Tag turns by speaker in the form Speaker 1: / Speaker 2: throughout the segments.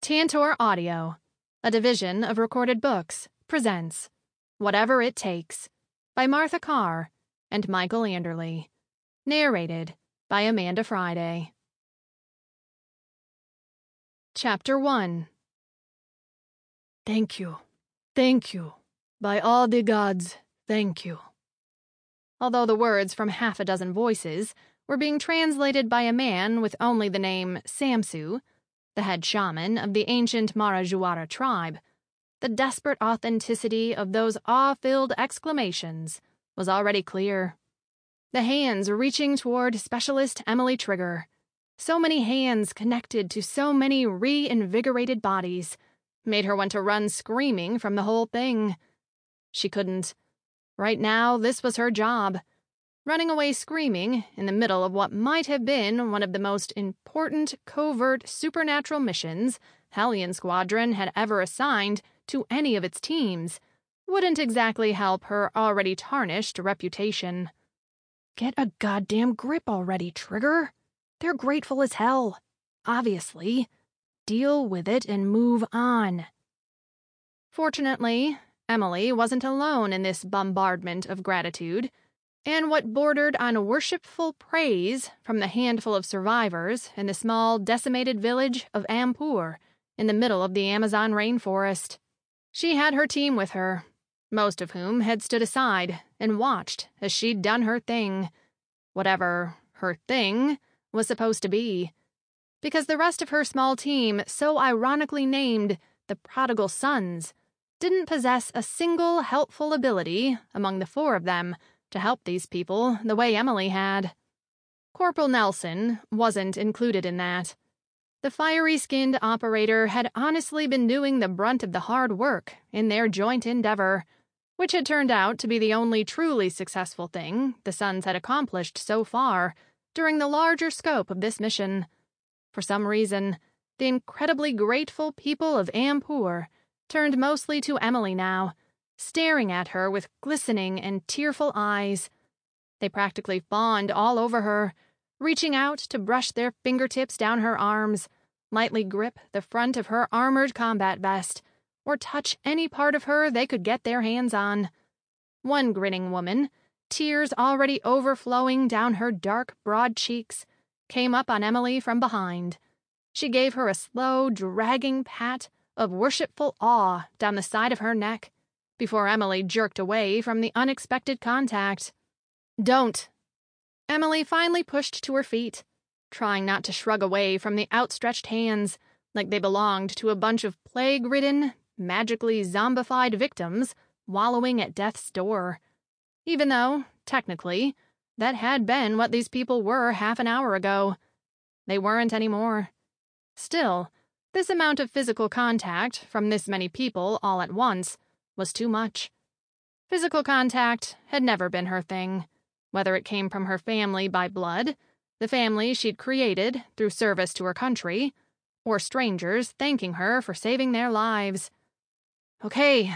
Speaker 1: Tantor Audio, a division of Recorded Books, presents Whatever It Takes by Martha Carr and Michael Anderle. Narrated by Amanda Friday. Chapter 1. Thank you. Thank you. By all the gods, thank you. Although the words from half a dozen voices were being translated by a man with only the name Samsu, the head shaman of the ancient Marajoara tribe, the desperate authenticity of those awe-filled exclamations was already clear. The hands reaching toward Specialist Emily Trigger, so many hands connected to so many reinvigorated bodies, made her want to run screaming from the whole thing. She couldn't. Right now, this was her job. Running away screaming in the middle of what might have been one of the most important covert supernatural missions Hellion Squadron had ever assigned to any of its teams wouldn't exactly help her already tarnished reputation. Get a goddamn grip already, Trigger. They're grateful as hell. Obviously. Deal with it and move on. Fortunately, Emily wasn't alone in this bombardment of gratitude, and what bordered on worshipful praise from the handful of survivors in the small, decimated village of Ampur in the middle of the Amazon rainforest. She had her team with her, most of whom had stood aside and watched as she'd done her thing, whatever her thing was supposed to be, because the rest of her small team, so ironically named the Prodigal Sons, didn't possess a single helpful ability among the four of them to help these people the way Emily had. Corporal Nelson wasn't included in that. The fiery-skinned operator had honestly been doing the brunt of the hard work in their joint endeavor, which had turned out to be the only truly successful thing the Sons had accomplished so far during the larger scope of this mission. For some reason, the incredibly grateful people of Ampur turned mostly to Emily now, staring at her with glistening and tearful eyes. They practically fawned all over her, reaching out to brush their fingertips down her arms, lightly grip the front of her armored combat vest, or touch any part of her they could get their hands on. One grinning woman, tears already overflowing down her dark, broad cheeks, came up on Emily from behind. She gave her a slow, dragging pat of worshipful awe down the side of her neck, before Emily jerked away from the unexpected contact. Don't. Emily finally pushed to her feet, trying not to shrug away from the outstretched hands like they belonged to a bunch of plague-ridden, magically zombified victims wallowing at death's door. Even though, technically, that had been what these people were half an hour ago. They weren't anymore. Still, this amount of physical contact from this many people all at once was too much. Physical contact had never been her thing, whether it came from her family by blood, the family she'd created through service to her country, or strangers thanking her for saving their lives. Okay,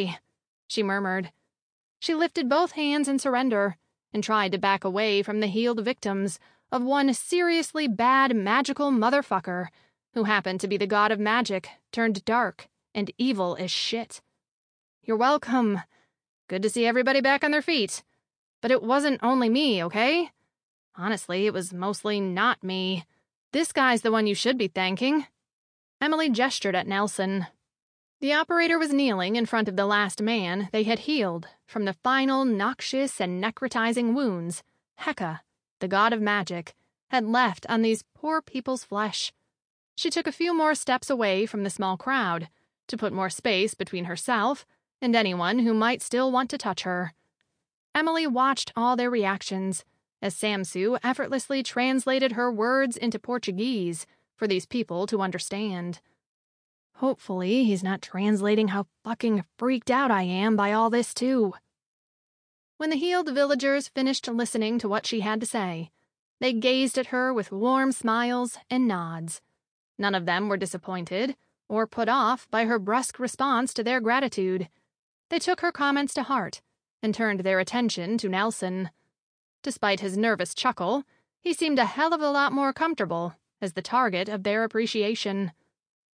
Speaker 1: she murmured. She lifted both hands in surrender and tried to back away from the healed victims of one seriously bad magical motherfucker who happened to be the god of magic turned dark and evil as shit. You're welcome. Good to see everybody back on their feet. But it wasn't only me, okay? Honestly, it was mostly not me. This guy's the one you should be thanking. Emily gestured at Nelson. The operator was kneeling in front of the last man they had healed from the final noxious and necrotizing wounds Heka, the god of magic, had left on these poor people's flesh. She took a few more steps away from the small crowd to put more space between herself and anyone who might still want to touch her. Emily watched all their reactions as Samsu effortlessly translated her words into Portuguese for these people to understand. Hopefully, he's not translating how fucking freaked out I am by all this, too. When the healed villagers finished listening to what she had to say, they gazed at her with warm smiles and nods. None of them were disappointed or put off by her brusque response to their gratitude. They took her comments to heart and turned their attention to Nelson. Despite his nervous chuckle, he seemed a hell of a lot more comfortable as the target of their appreciation.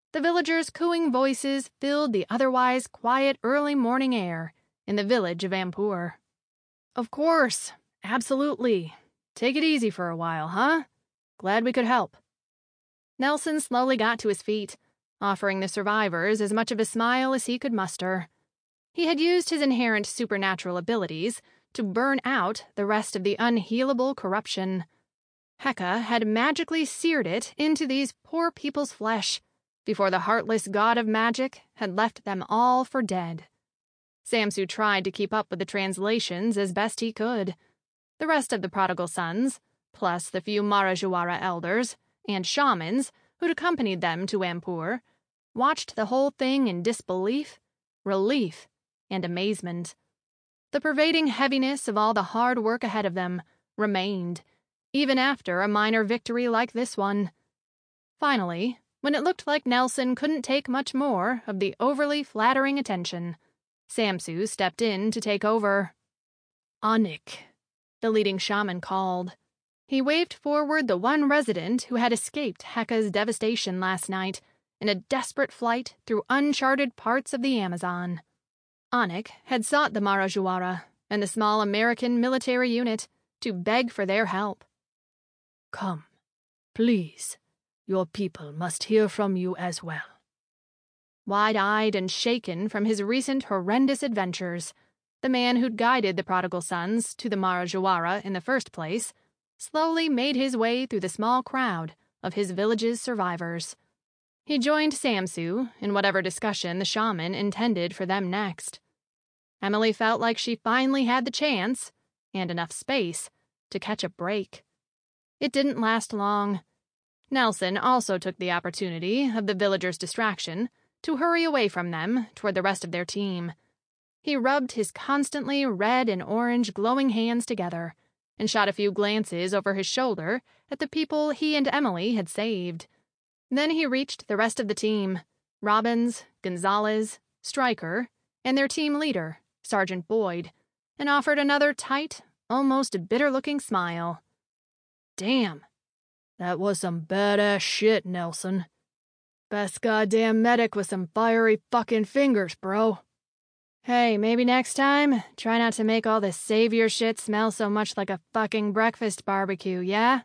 Speaker 1: The villagers' cooing voices filled the otherwise quiet early morning air in the village of Ampur. "Of course. Absolutely. Take it easy for a while, huh? Glad we could help." Nelson slowly got to his feet, offering the survivors as much of a smile as he could muster. He had used his inherent supernatural abilities to burn out the rest of the unhealable corruption. Heka had magically seared it into these poor people's flesh before the heartless god of magic had left them all for dead. Samsu tried to keep up with the translations as best he could. The rest of the prodigal sons, plus the few Marajoara elders and shamans who'd accompanied them to Ampur, watched the whole thing in disbelief, relief, and amazement. The pervading heaviness of all the hard work ahead of them remained, even after a minor victory like this one. Finally, when it looked like Nelson couldn't take much more of the overly flattering attention, Samsu stepped in to take over. "Anik," the leading shaman called. He waved forward the one resident who had escaped Heka's devastation last night in a desperate flight through uncharted parts of the Amazon. Anik had sought the Marajoara and the small American military unit to beg for their help. "Come, please. Your people must hear from you as well." Wide-eyed and shaken from his recent horrendous adventures, the man who'd guided the prodigal sons to the Marajoara in the first place slowly made his way through the small crowd of his village's survivors. He joined Samsu in whatever discussion the shaman intended for them next. Emily felt like she finally had the chance, and enough space, to catch a break. It didn't last long. Nelson also took the opportunity of the villagers' distraction to hurry away from them toward the rest of their team. He rubbed his constantly red and orange glowing hands together and shot a few glances over his shoulder at the people he and Emily had saved. Then he reached the rest of the team, Robbins, Gonzalez, Stryker, and their team leader, Sergeant Boyd, and offered another tight, almost bitter-looking smile. "Damn. That was some badass shit, Nelson. Best goddamn medic with some fiery fucking fingers, bro. Hey, maybe next time, try not to make all this savior shit smell so much like a fucking breakfast barbecue, yeah?"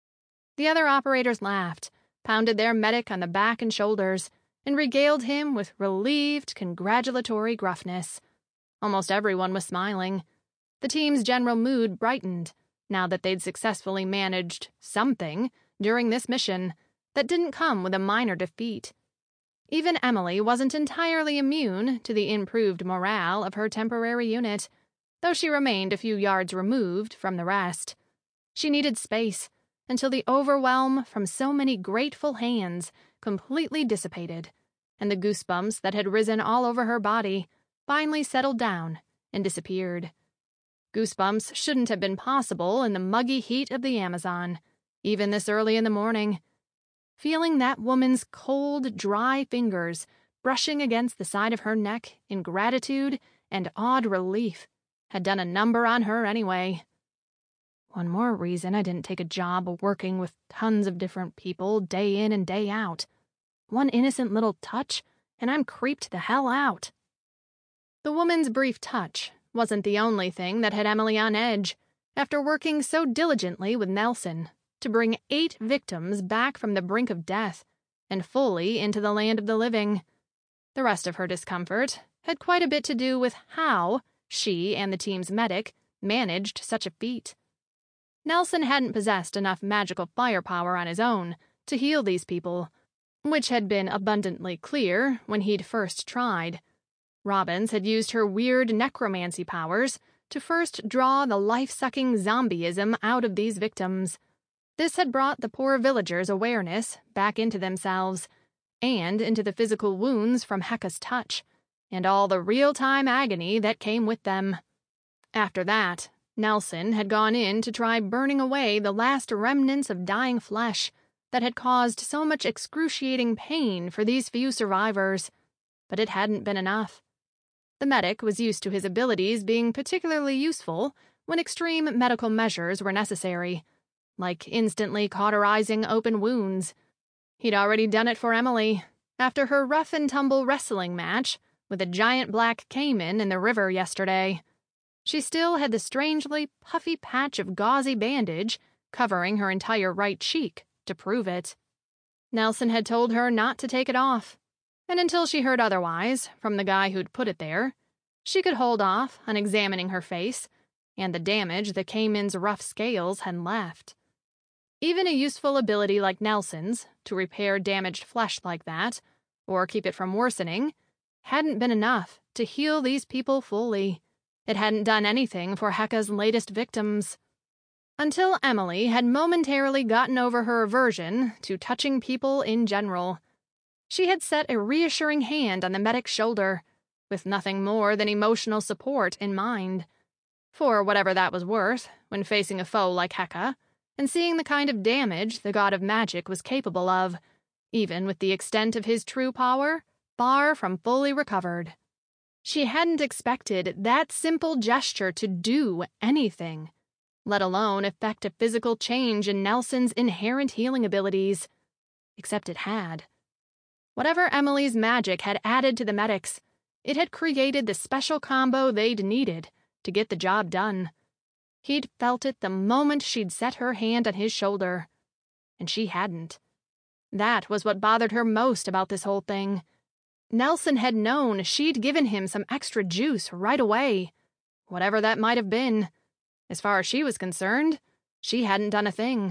Speaker 1: The other operators laughed, pounded their medic on the back and shoulders, and regaled him with relieved, congratulatory gruffness. Almost everyone was smiling. The team's general mood brightened, now that they'd successfully managed something during this mission that didn't come with a minor defeat. Even Emily wasn't entirely immune to the improved morale of her temporary unit, though she remained a few yards removed from the rest. She needed space until the overwhelm from so many grateful hands completely dissipated, and the goosebumps that had risen all over her body finally settled down and disappeared. Goosebumps shouldn't have been possible in the muggy heat of the Amazon, even this early in the morning. Feeling that woman's cold, dry fingers brushing against the side of her neck in gratitude and awed relief had done a number on her anyway. One more reason I didn't take a job working with tons of different people day in and day out. One innocent little touch, and I'm creeped the hell out. The woman's brief touch wasn't the only thing that had Emily on edge, after working so diligently with Nelson to bring 8 victims back from the brink of death and fully into the land of the living. The rest of her discomfort had quite a bit to do with how she and the team's medic managed such a feat. Nelson hadn't possessed enough magical firepower on his own to heal these people, which had been abundantly clear when he'd first tried. Robbins had used her weird necromancy powers to first draw the life-sucking zombieism out of these victims. This had brought the poor villagers' awareness back into themselves, and into the physical wounds from Heka's touch, and all the real-time agony that came with them. After that, Nelson had gone in to try burning away the last remnants of dying flesh that had caused so much excruciating pain for these few survivors, but it hadn't been enough. The medic was used to his abilities being particularly useful when extreme medical measures were necessary, like instantly cauterizing open wounds. He'd already done it for Emily, after her rough-and-tumble wrestling match with a giant black caiman in the river yesterday. She still had the strangely puffy patch of gauzy bandage covering her entire right cheek to prove it. Nelson had told her not to take it off, and until she heard otherwise from the guy who'd put it there, she could hold off on examining her face and the damage the caiman's rough scales had left. Even a useful ability like Nelson's to repair damaged flesh like that, or keep it from worsening, hadn't been enough to heal these people fully. It hadn't done anything for Heka's latest victims. Until Emily had momentarily gotten over her aversion to touching people in general. She had set a reassuring hand on the medic's shoulder, with nothing more than emotional support in mind. For whatever that was worth, when facing a foe like Heka, and seeing the kind of damage the god of magic was capable of, even with the extent of his true power, far from fully recovered. She hadn't expected that simple gesture to do anything, let alone effect a physical change in Nelson's inherent healing abilities. Except it had. Whatever Emily's magic had added to the medics, it had created the special combo they'd needed to get the job done. He'd felt it the moment she'd set her hand on his shoulder, and she hadn't. That was what bothered her most about this whole thing. Nelson had known she'd given him some extra juice right away, whatever that might have been. As far as she was concerned, she hadn't done a thing.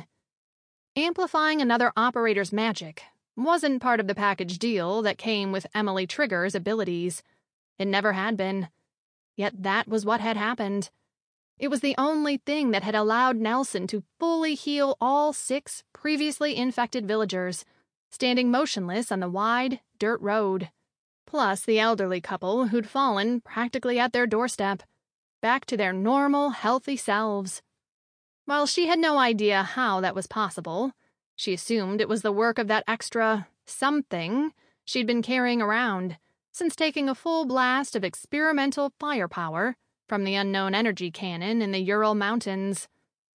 Speaker 1: Amplifying another operator's magic wasn't part of the package deal that came with Emily Trigger's abilities. It never had been. Yet that was what had happened. It was the only thing that had allowed Nelson to fully heal all 6 previously infected villagers, standing motionless on the wide, dirt road. Plus the elderly couple who'd fallen practically at their doorstep, back to their normal, healthy selves. While she had no idea how that was possible, she assumed it was the work of that extra something she'd been carrying around since taking a full blast of experimental firepower from the unknown energy cannon in the Ural Mountains.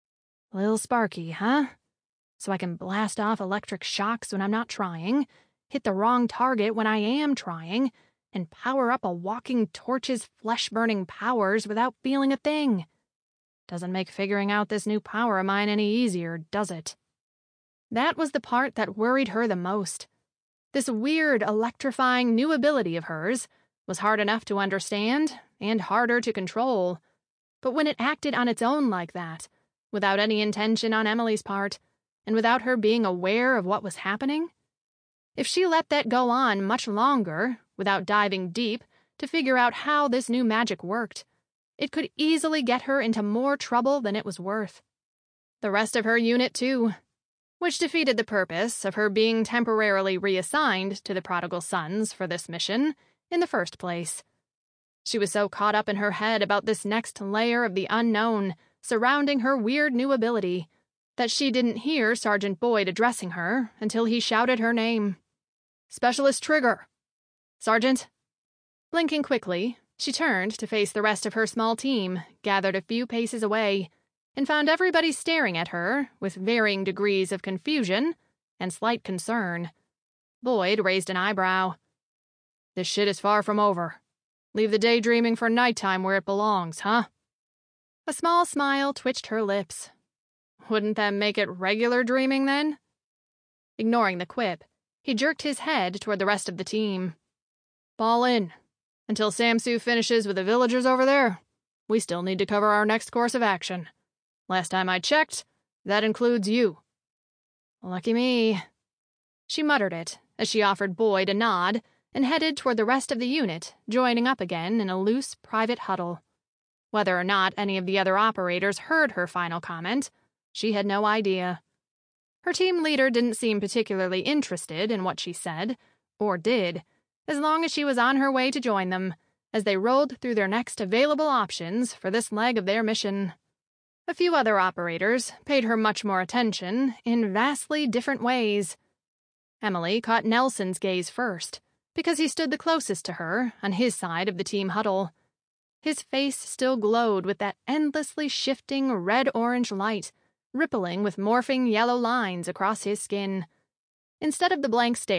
Speaker 1: A little sparky, huh? So I can blast off electric shocks when I'm not trying, hit the wrong target when I am trying, and power up a walking torch's flesh-burning powers without feeling a thing. Doesn't make figuring out this new power of mine any easier, does it? That was the part that worried her the most. This weird, electrifying new ability of hers was hard enough to understand and harder to control. But when it acted on its own like that, without any intention on Emily's part, and without her being aware of what was happening, if she let that go on much longer, without diving deep to figure out how this new magic worked, it could easily get her into more trouble than it was worth. The rest of her unit, too, which defeated the purpose of her being temporarily reassigned to the Prodigal Sons for this mission in the first place. She was so caught up in her head about this next layer of the unknown surrounding her weird new ability that she didn't hear Sergeant Boyd addressing her until he shouted her name. "Specialist Trigger!" "Sergeant?" Blinking quickly, she turned to face the rest of her small team, gathered a few paces away, and found everybody staring at her with varying degrees of confusion and slight concern. Boyd raised an eyebrow. "This shit is far from over. Leave the daydreaming for nighttime where it belongs, huh?" A small smile twitched her lips. Wouldn't that make it regular dreaming, then? Ignoring the quip, he jerked his head toward the rest of the team. "Fall in. Until Samsu finishes with the villagers over there, we still need to cover our next course of action. Last time I checked, that includes you." "Lucky me." She muttered it as she offered Boyd a nod and headed toward the rest of the unit, joining up again in a loose private huddle. Whether or not any of the other operators heard her final comment, she had no idea. Her team leader didn't seem particularly interested in what she said, or did, as long as she was on her way to join them, as they rolled through their next available options for this leg of their mission. A few other operators paid her much more attention in vastly different ways. Emily caught Nelson's gaze first, because he stood the closest to her on his side of the team huddle. His face still glowed with that endlessly shifting red-orange light, rippling with morphing yellow lines across his skin. Instead of the blank stare,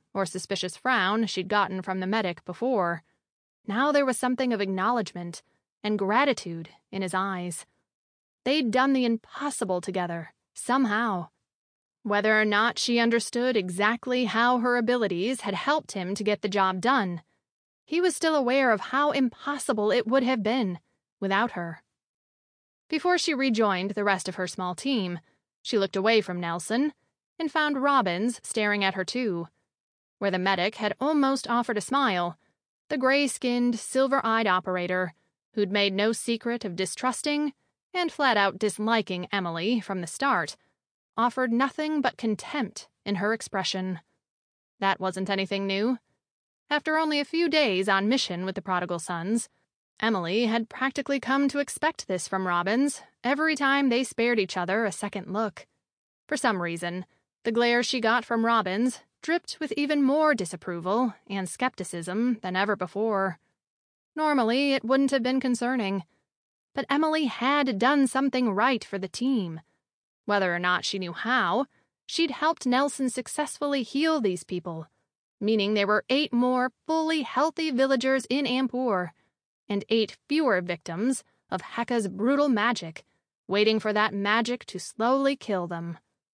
Speaker 1: or suspicious frown she'd gotten from the medic before. Now there was something of acknowledgement and gratitude in his eyes. They'd done the impossible together, somehow. Whether or not she understood exactly how her abilities had helped him to get the job done, he was still aware of how impossible it would have been without her. Before she rejoined the rest of her small team, she looked away from Nelson and found Robbins staring at her too. Where the medic had almost offered a smile, the gray-skinned, silver-eyed operator, who'd made no secret of distrusting and flat-out disliking Emily from the start, offered nothing but contempt in her expression. That wasn't anything new. After only a few days on mission with the Prodigal Sons, Emily had practically come to expect this from Robbins every time they spared each other a second look. For some reason, the glare she got from Robbins dripped with even more disapproval and skepticism than ever before. Normally, it wouldn't have been concerning, but Emily had done something right for the team. Whether or not she knew how, she'd helped Nelson successfully heal these people, meaning there were 8 more fully healthy villagers in Ampur, and 8 fewer victims of Heka's brutal magic, waiting for that magic to slowly kill them.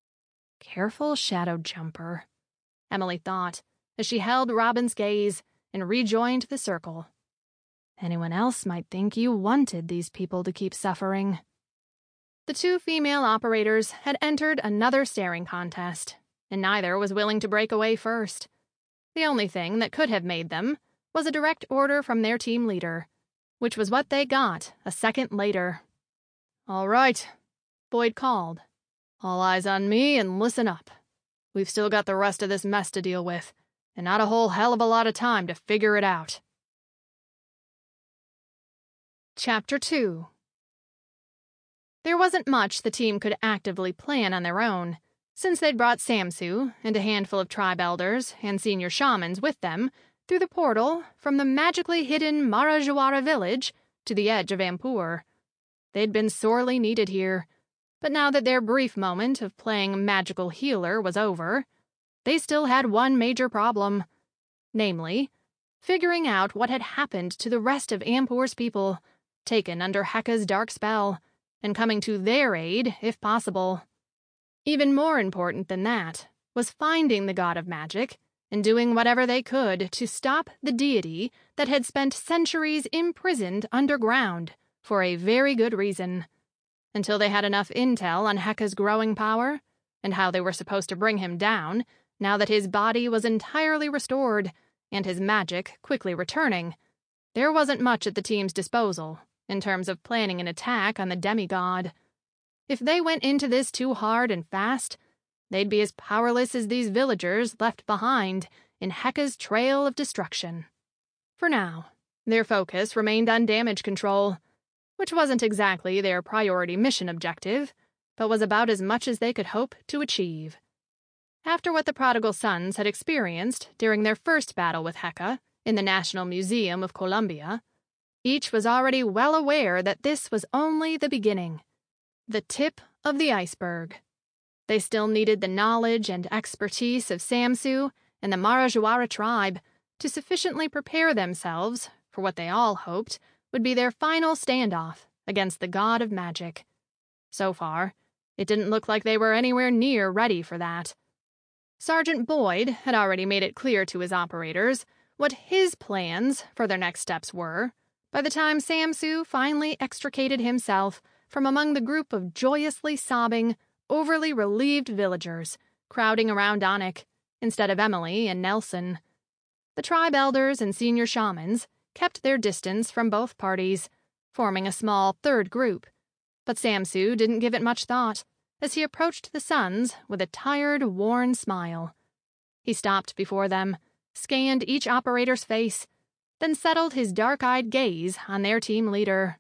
Speaker 1: Careful shadow jumper, Emily thought, as she held Robin's gaze and rejoined the circle. Anyone else might think you wanted these people to keep suffering. The 2 female operators had entered another staring contest, and neither was willing to break away first. The only thing that could have made them was a direct order from their team leader, which was what they got a second later. "All right," Boyd called. "All eyes on me and listen up. We've still got the rest of this mess to deal with, and not a whole hell of a lot of time to figure it out." Chapter 2. There wasn't much the team could actively plan on their own, since they'd brought Samsu and a handful of tribe elders and senior shamans with them through the portal from the magically hidden Marajoara village to the edge of Ampur. They'd been sorely needed here, but now that their brief moment of playing magical healer was over, they still had one major problem, namely, figuring out what had happened to the rest of Ampur's people, taken under Heka's dark spell, and coming to their aid if possible. Even more important than that was finding the god of magic and doing whatever they could to stop the deity that had spent centuries imprisoned underground for a very good reason. Until they had enough intel on Heka's growing power and how they were supposed to bring him down now that his body was entirely restored and his magic quickly returning, there wasn't much at the team's disposal in terms of planning an attack on the demigod. If they went into this too hard and fast, they'd be as powerless as these villagers left behind in Heka's trail of destruction. For now, their focus remained on damage control, which wasn't exactly their priority mission objective, but was about as much as they could hope to achieve. After what the Prodigal Sons had experienced during their first battle with Heka in the National Museum of Columbia, each was already well aware that this was only the beginning. The tip of the iceberg. They still needed the knowledge and expertise of Samsu and the Marajoara tribe to sufficiently prepare themselves for what they all hoped would be their final standoff against the god of magic. So far, it didn't look like they were anywhere near ready for that. Sergeant Boyd had already made it clear to his operators what his plans for their next steps were by the time Samsu finally extricated himself from among the group of joyously sobbing, overly relieved villagers crowding around Anik instead of Emily and Nelson. The tribe elders and senior shamans kept their distance from both parties, forming a small third group, but Samsu didn't give it much thought as he approached the Sons with a tired, worn smile. He stopped before them, scanned each operator's face, then settled his dark-eyed gaze on their team leader.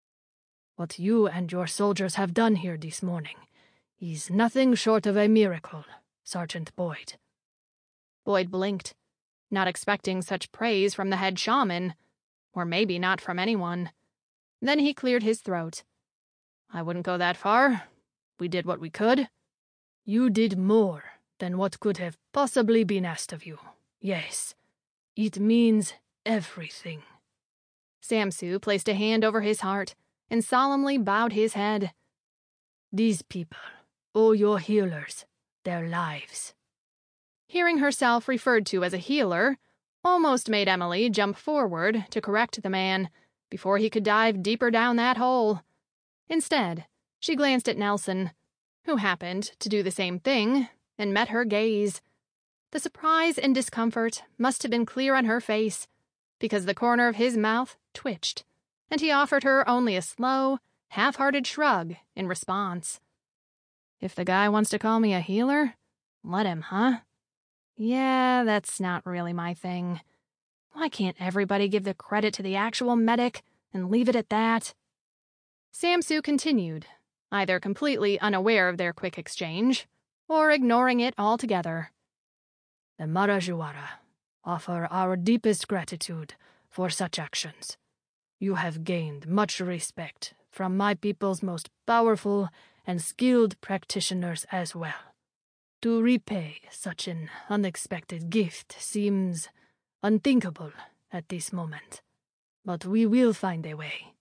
Speaker 1: "What you and your soldiers have done here this morning is nothing short of a miracle, Sergeant Boyd." Boyd blinked, not expecting such praise from the head shaman, or maybe not from anyone. Then he cleared his throat. "I wouldn't go that far. We did what we could." "You did more than what could have possibly been asked of you,
Speaker 2: Yes, it means everything.
Speaker 1: Samsu placed a hand over his heart and solemnly bowed his head.
Speaker 2: These people owe your healers their lives.
Speaker 1: Hearing herself referred to as a healer almost made Emily jump forward to correct the man before he could dive deeper down that hole. Instead, she glanced at Nelson, who happened to do the same thing, and met her gaze. The surprise and discomfort must have been clear on her face, because the corner of his mouth twitched, and he offered her only a slow, half-hearted shrug in response. If the guy wants to call me a healer, let him, huh? Yeah, that's not really my thing. Why can't everybody give the credit to the actual medic and leave it at that? Samsu continued, either completely unaware of their quick exchange, or ignoring it altogether.
Speaker 2: The Marajoara offer our deepest gratitude for such actions. You have gained much respect from my people's most powerful and skilled practitioners as well. To repay such an unexpected gift seems unthinkable at this moment, but we will find a way.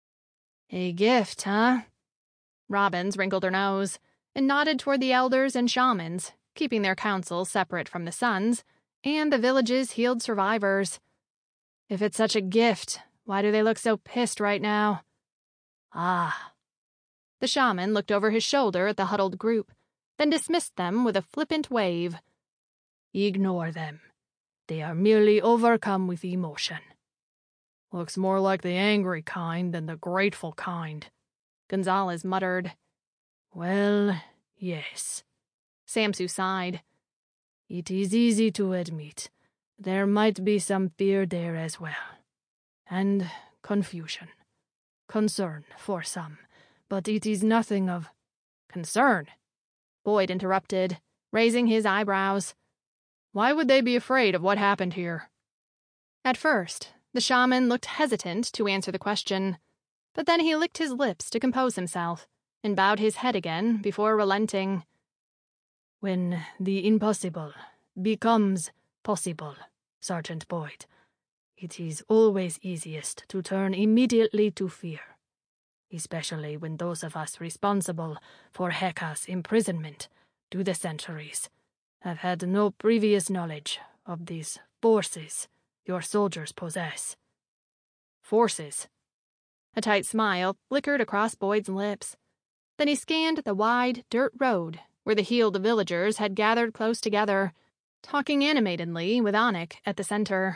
Speaker 1: A gift, huh? Robbins wrinkled her nose and nodded toward the elders and shamans, keeping their council separate from the sons and the village's healed survivors. If it's such a gift, why do they look so pissed right now?
Speaker 2: Ah.
Speaker 1: The shaman looked over his shoulder at the huddled group, then dismissed them with a flippant wave.
Speaker 2: Ignore them. They are merely overcome with emotion.
Speaker 3: Looks more like the angry kind than the grateful kind,
Speaker 1: Gonzalez muttered.
Speaker 2: Well, yes.
Speaker 1: Samsu sighed.
Speaker 2: It is easy to admit there might be some fear there as well. And confusion. Concern for some, but it is nothing of
Speaker 1: concern, Boyd interrupted, raising his eyebrows.
Speaker 3: Why would they be afraid of what happened here?
Speaker 1: At first, the shaman looked hesitant to answer the question, but then he licked his lips to compose himself and bowed his head again before relenting.
Speaker 2: When the impossible becomes possible, Sergeant Boyd, it is always easiest to turn immediately to fear, especially when those of us responsible for Heka's imprisonment through the centuries have had no previous knowledge of these forces your soldiers possess.
Speaker 1: Forces? A tight smile flickered across Boyd's lips. Then he scanned the wide dirt road where the healed villagers had gathered close together, talking animatedly with Anik at the center.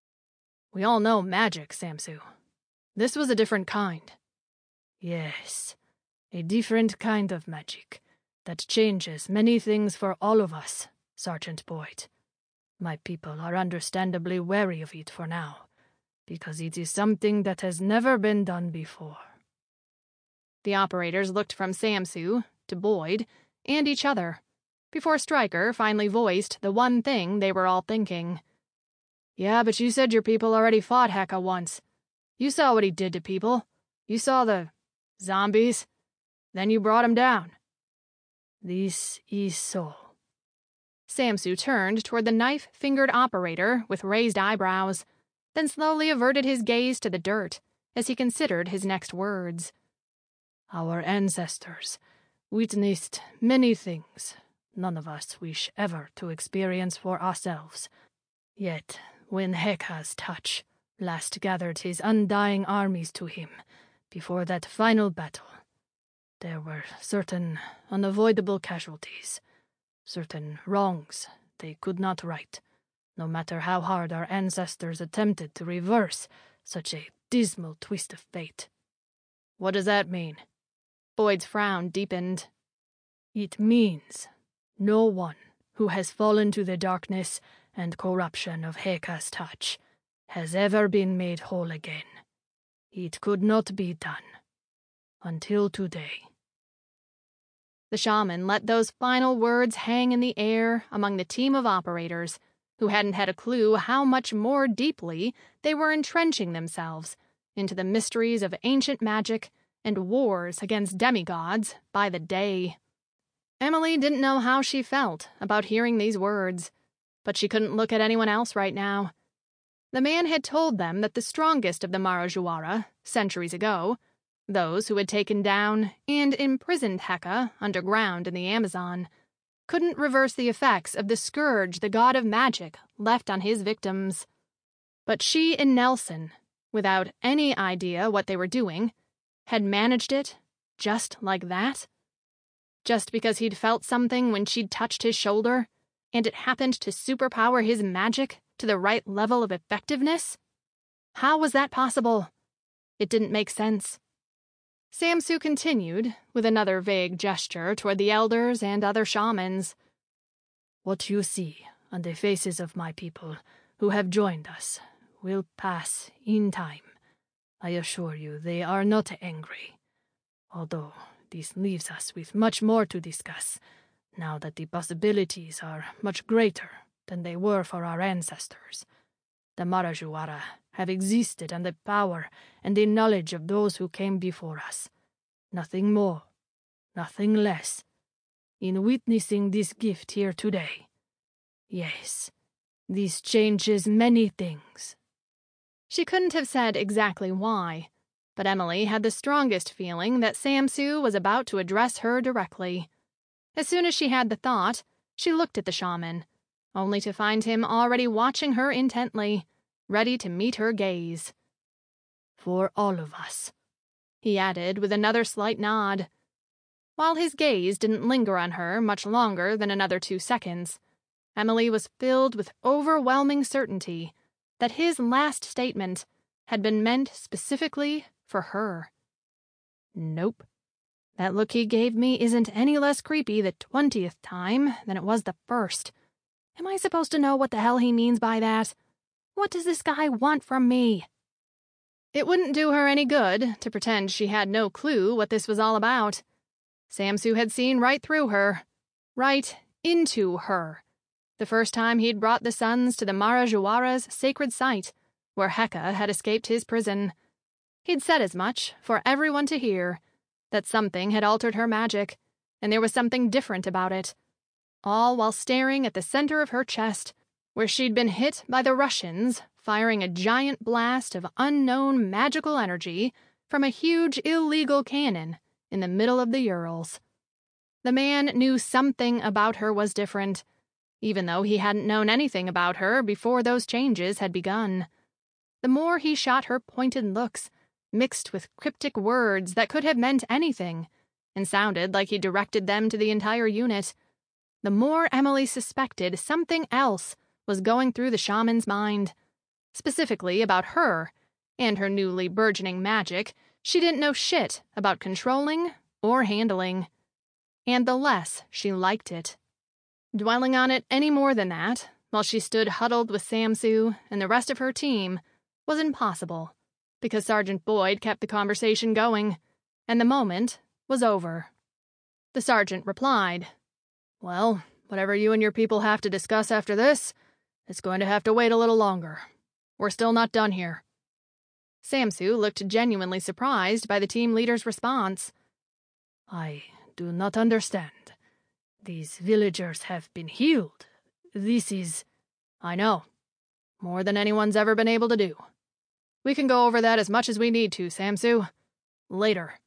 Speaker 3: We all know magic, Samsu. This was a different kind.
Speaker 2: Yes, a different kind of magic that changes many things for all of us, Sergeant Boyd. My people are understandably wary of it for now, because it is something that has never been done before.
Speaker 1: The operators looked from Samsu to Boyd and each other, before Stryker finally voiced the one thing they were all thinking.
Speaker 3: Yeah, but you said your people already fought Heka once. You saw what he did to people. You saw the zombies. Then you brought him down.
Speaker 2: This is so.
Speaker 1: Samsu turned toward the knife-fingered operator with raised eyebrows, then slowly averted his gaze to the dirt as he considered his next words.
Speaker 2: Our ancestors witnessed many things none of us wish ever to experience for ourselves. Yet, when Heka's touch last gathered his undying armies to him before that final battle, there were certain unavoidable casualties, certain wrongs they could not right, no matter how hard our ancestors attempted to reverse such a dismal twist of fate.
Speaker 3: What does that mean?
Speaker 1: Boyd's frown deepened.
Speaker 2: It means no one who has fallen to the darkness and corruption of Heka's touch has ever been made whole again. It could not be done. Until today.
Speaker 1: The shaman let those final words hang in the air among the team of operators, who hadn't had a clue how much more deeply they were entrenching themselves into the mysteries of ancient magic and wars against demigods by the day. Emily didn't know how she felt about hearing these words, but she couldn't look at anyone else right now. The man had told them that the strongest of the Marajoara, centuries ago, those who had taken down and imprisoned Heka underground in the Amazon, couldn't reverse the effects of the scourge the god of magic left on his victims. But she and Nelson, without any idea what they were doing, had managed it just like that. Just because he'd felt something when she'd touched his shoulder, and it happened to superpower his magic to the right level of effectiveness? How was that possible? It didn't make sense. Samsu continued, with another vague gesture toward the elders and other shamans.
Speaker 2: What you see on the faces of my people who have joined us will pass in time. I assure you they are not angry. Although this leaves us with much more to discuss, now that the possibilities are much greater than they were for our ancestors. The Marajoara have existed on the power and the knowledge of those who came before us. Nothing more, nothing less. In witnessing this gift here today, yes, this changes many things.
Speaker 1: She couldn't have said exactly why, but Emily had the strongest feeling that Samsu was about to address her directly. As soon as she had the thought, she looked at the shaman, only to find him already watching her intently, ready to meet her gaze.
Speaker 2: For all of us,
Speaker 1: he added with another slight nod. While his gaze didn't linger on her much longer than another 2 seconds, Emily was filled with overwhelming certainty that his last statement had been meant specifically for her. Nope. That look he gave me isn't any less creepy the 20th time than it was the first. Am I supposed to know what the hell he means by that? What does this guy want from me? It wouldn't do her any good to pretend she had no clue what this was all about. Samsu had seen right through her, right into her, the first time he'd brought the sons to the Marajoara's sacred site, where Heka had escaped his prison. He'd said as much for everyone to hear, that something had altered her magic, and there was something different about it, all while staring at the center of her chest, where she'd been hit by the Russians firing a giant blast of unknown magical energy from a huge illegal cannon in the middle of the Urals. The man knew something about her was different, even though he hadn't known anything about her before those changes had begun. The more he shot her pointed looks, mixed with cryptic words that could have meant anything, and sounded like he directed them to the entire unit, the more Emily suspected something else was going through the shaman's mind, specifically about her and her newly burgeoning magic she didn't know shit about controlling or handling. And the less she liked it. Dwelling on it any more than that, while she stood huddled with Samsu and the rest of her team, was impossible, because Sergeant Boyd kept the conversation going, and the moment was over. The sergeant replied, "Well, whatever you and your people have to discuss after this, it's going to have to wait a little longer. We're still not done here." Samsu looked genuinely surprised by the team leader's response.
Speaker 2: I do not understand. These villagers have been healed. This is...
Speaker 1: I know. More than anyone's ever been able to do. We can go over that as much as we need to, Samsu. Later.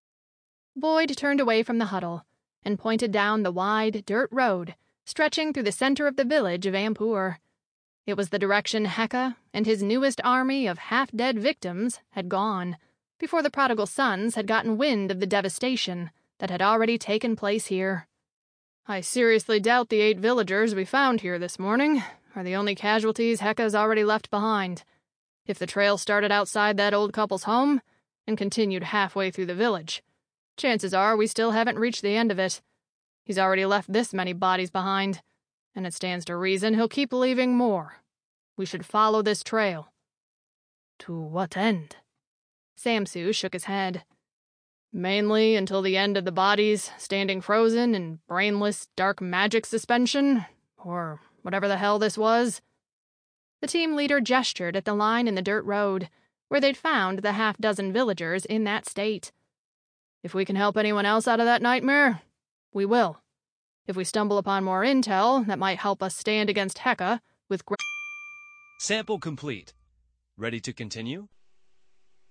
Speaker 1: Boyd turned away from the huddle and pointed down the wide dirt road stretching through the center of the village of Ampur. It was the direction Heka and his newest army of half-dead victims had gone, before the prodigal sons had gotten wind of the devastation that had already taken place here. I seriously doubt the 8 villagers we found here this morning are the only casualties Heka's already left behind. If the trail started outside that old couple's home and continued halfway through the village, chances are we still haven't reached the end of it. He's already left this many bodies behind, and it stands to reason he'll keep leaving more. We should follow this trail.
Speaker 2: To what end?
Speaker 1: Samsu shook his head. Mainly until the end of the bodies standing frozen in brainless dark magic suspension, or whatever the hell this was. The team leader gestured at the line in the dirt road, where they'd found the half-dozen villagers in that state. If we can help anyone else out of that nightmare, we will. If we stumble upon more intel, that might help us stand against Heka with
Speaker 4: Sample complete. Ready to continue?